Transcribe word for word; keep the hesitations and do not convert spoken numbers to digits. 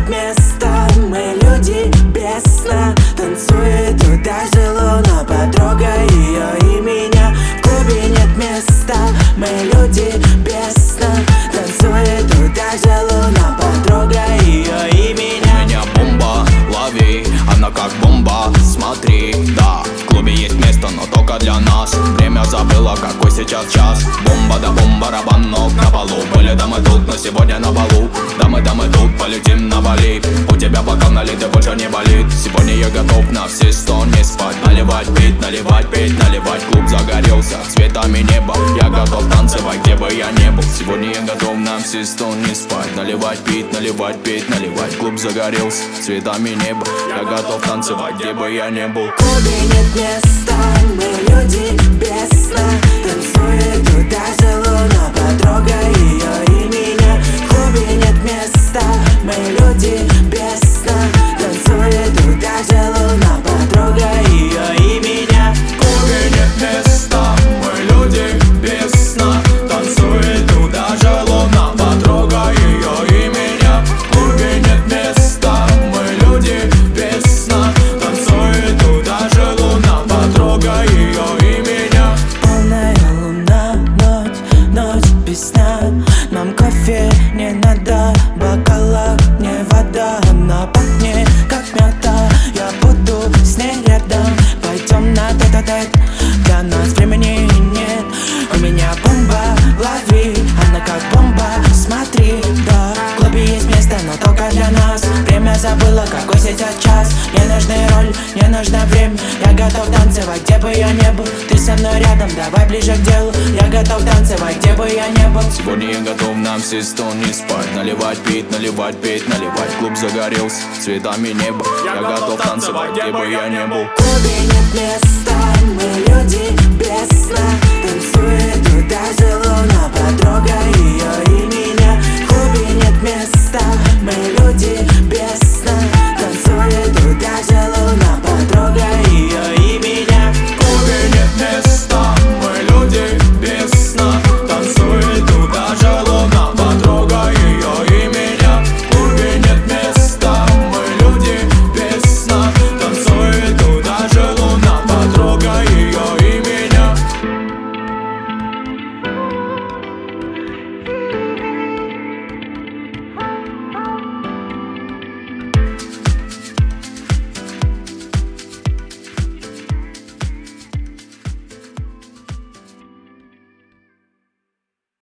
места, мы люди без сна. Танцует тут даже луна, потрогай ее и меня. В клубе нет места, мы люди без сна. Танцует тут даже луна, потрогай ее и меня. У меня бомба, лови, она как бомба, смотри, да. В клубе есть место, но только для нас. Время забыла, какой сейчас час. Бомба да бомба, барабанок на полу. Были дамы тут, но сегодня на балу. Дамы, дамы тут, полетим на Бали. У тебя бокал налит и больше не болит. Сегодня я готов на все сто не спать. Наливать, пить, наливать, пить, наливать. Клуб загорелся цветами неба. Я готов танцевать, где бы я не был. Сегодня я готов на все сто не спать. Наливать, пить, наливать, пить, наливать. Клуб загорелся цветами неба. Я готов танцевать, где бы я не был. В клубе нет места, мы люди без сна. Танцует тут даже луна, потрогай ее и меня. В клубе нет места, мы люди без сна. Танцует тут даже луна, потрогай ее и меня. В клубе нет места, мы люди без сна. Танцует тут даже луна, потрогай ее и меня. В клубе нет места, мы люди без сна. Танцует тут даже луна, потрогай ее и меня. Полная луна, ночь, ночь без сна. Нам кофе не надо, бокала не вода. Она пахнет как мята, я буду с ней рядом. Пойдем на тет-а-тет, для нас времени нет. У меня бомба, лови, она как бомба, смотри, да. В клубе есть место, но только для нас. Время забыла, какой сейчас час. Не нужна роль, не нужно время. Я готов танцевать, где бы я не был. Ты со мной рядом, давай ближе к делу. Я готов танцевать, где бы я не был. Сегодня я готов на все сто не спать. Наливать, пить, наливать, пить, наливать. Клуб загорелся цветами неба. Я готов танцевать, где бы я не был. В клубе нет места,